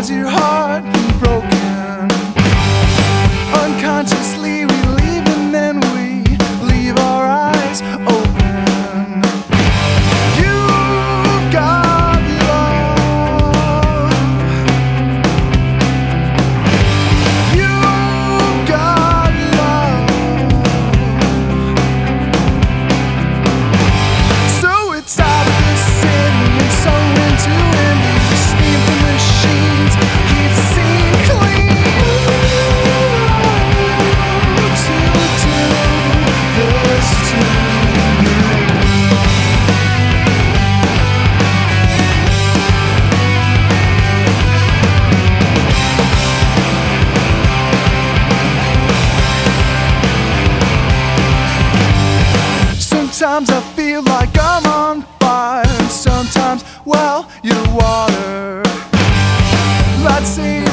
has your heart been broken? Unconsciously we leave and then we leave our eyes open. You've got love. You've got love. So it's out of the city and so into ending. Steam from machines keep the scene clean. Sometimes I feel like I'm on fire, and sometimes, well, you're water. Let's see.